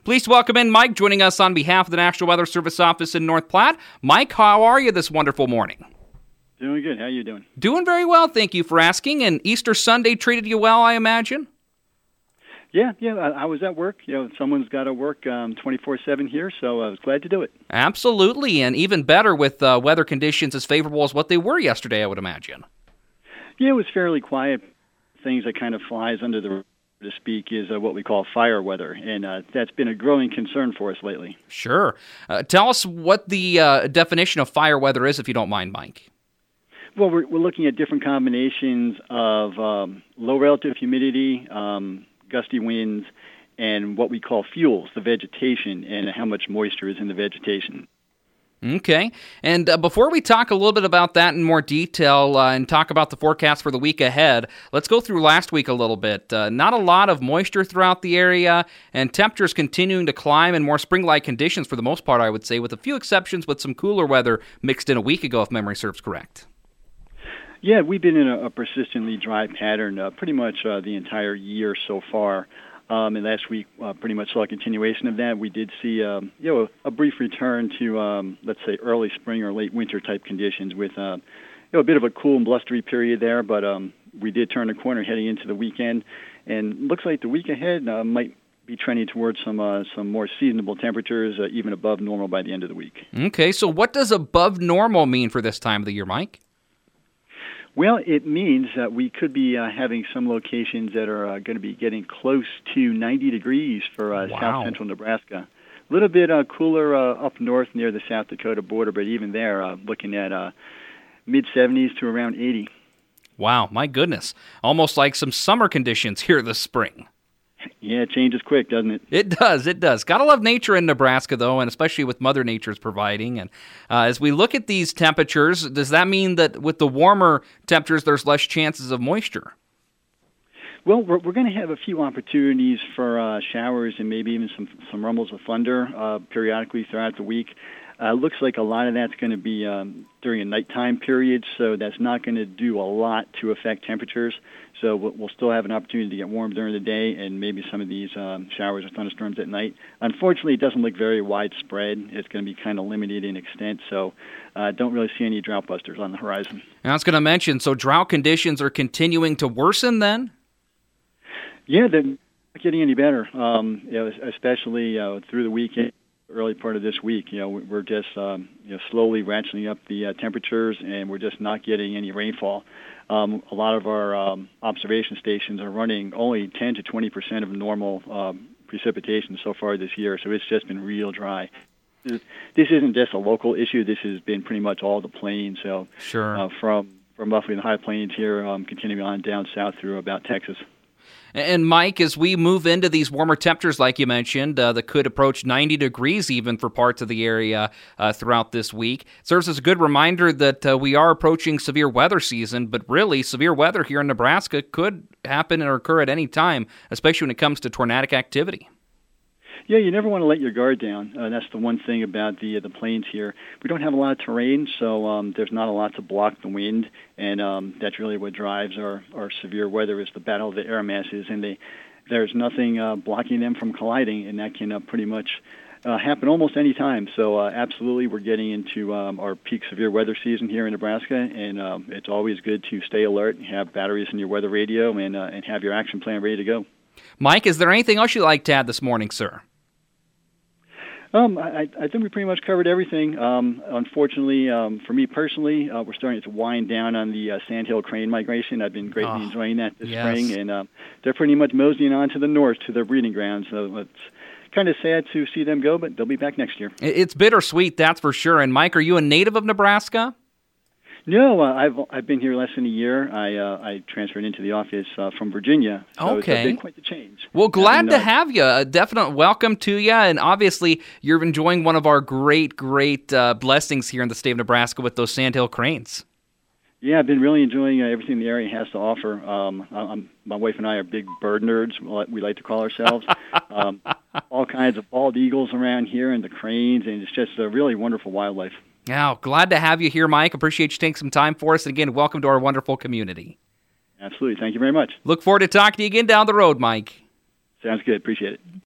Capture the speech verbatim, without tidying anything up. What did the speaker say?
Please welcome in Mike, joining us on behalf of the National Weather Service office in North Platte. Mike, how are you this wonderful morning? Doing good. How are you doing? Doing very well, thank you for asking. And Easter Sunday treated you well, I imagine? Yeah, yeah. I, I was at work. You know, someone's got to work um, twenty-four seven here, so I was glad to do it. Absolutely, and even better with uh, weather conditions as favorable as what they were yesterday, I would imagine. Yeah, it was fairly quiet. Things that kind of flies under the to speak is uh, what we call fire weather, and uh, that's been a growing concern for us lately. Sure. Uh, tell us what the uh, definition of fire weather is, if you don't mind, Mike. Well, we're, we're looking at different combinations of um, low relative humidity, um, gusty winds, and what we call fuels, the vegetation, and how much moisture is in the vegetation. Okay. And uh, before we talk a little bit about that in more detail uh, and talk about the forecast for the week ahead, let's go through last week a little bit. Uh, not a lot of moisture throughout the area, and temperatures continuing to climb and more spring-like conditions for the most part, I would say, with a few exceptions with some cooler weather mixed in a week ago, if memory serves correct. Yeah, we've been in a, a persistently dry pattern uh, pretty much uh, the entire year so far. Um, and last week, uh, pretty much saw a continuation of that. We did see, um, you know, a, a brief return to, um, let's say, early spring or late winter type conditions with, uh, you know, a bit of a cool and blustery period there. But um, we did turn a corner heading into the weekend, and looks like the week ahead uh, might be trending towards some uh, some more seasonable temperatures, uh, even above normal by the end of the week. Okay, so what does above normal mean for this time of the year, Mike? Well, it means that we could be uh, having some locations that are uh, going to be getting close to ninety degrees for uh, Wow. south central Nebraska. A little bit uh, cooler uh, up north near the South Dakota border, but even there, uh, looking at uh, mid seventies to around eighty. Wow, my goodness. Almost like some summer conditions here this spring. Yeah, it changes quick, doesn't it? It does, it does. Gotta love nature in Nebraska, though, and especially with Mother Nature's providing. And uh, as we look at these temperatures, does that mean that with the warmer temperatures, there's less chances of moisture? Well, we're, we're going to have a few opportunities for uh, showers and maybe even some some rumbles of thunder uh, periodically throughout the week. Uh, looks like a lot of that's going to be um, during a nighttime period, so that's not going to do a lot to affect temperatures. So we'll, we'll still have an opportunity to get warm during the day and maybe some of these um, showers or thunderstorms at night. Unfortunately, it doesn't look very widespread. It's going to be kind of limited in extent, so uh, don't really see any drought busters on the horizon. And I was going to mention, so drought conditions are continuing to worsen then? Yeah, they're not getting any better, um, you know, especially uh, through the weekend. Early part of this week, you know, we're just um, you know slowly ratcheting up the uh, temperatures, and we're just not getting any rainfall. Um, a lot of our um, observation stations are running only ten to twenty percent of normal um, precipitation so far this year, so it's just been real dry. This isn't just a local issue. This has been pretty much all the plains. So Sure. uh, from from roughly the high plains here, um, continuing on down south through about Texas. And Mike, as we move into these warmer temperatures, like you mentioned, uh, that could approach ninety degrees even for parts of the area uh, throughout this week, serves as a good reminder that uh, we are approaching severe weather season, but really severe weather here in Nebraska could happen or occur at any time, especially when it comes to tornadic activity. Yeah, you never want to let your guard down. Uh, that's the one thing about the uh, the plains here. We don't have a lot of terrain, so um, there's not a lot to block the wind, and um, that's really what drives our, our severe weather is the battle of the air masses, and they, there's nothing uh, blocking them from colliding, and that can uh, pretty much uh, happen almost any time. So uh, absolutely, we're getting into um, our peak severe weather season here in Nebraska, and um, it's always good to stay alert, have batteries in your weather radio, and uh, and have your action plan ready to go. Mike, is there anything else you'd like to add this morning, sir? Um, I, I think we pretty much covered everything. Um, unfortunately, um, for me personally, uh, we're starting to wind down on the uh, sandhill crane migration. I've been greatly oh, enjoying that this yes. spring, and um, they're pretty much moseying on to the north to their breeding grounds. So it's kind of sad to see them go, but they'll be back next year. It's bittersweet, that's for sure. And Mike, are you a native of Nebraska? No, uh, I've I've been here less than a year. I uh, I transferred into the office uh, from Virginia, so okay. it's been quite the change. Well, glad and, to uh, have you. A definite welcome to you, and obviously you're enjoying one of our great, great uh, blessings here in the state of Nebraska with those sandhill cranes. Yeah, I've been really enjoying uh, everything the area has to offer. Um, I'm, my wife and I are big bird nerds, we like to call ourselves. um, all kinds of bald eagles around here and the cranes, and it's just a really wonderful wildlife. Now, glad to have you here, Mike. Appreciate you taking some time for us. And again, welcome to our wonderful community. Absolutely. Thank you very much. Look forward to talking to you again down the road, Mike. Sounds good. Appreciate it.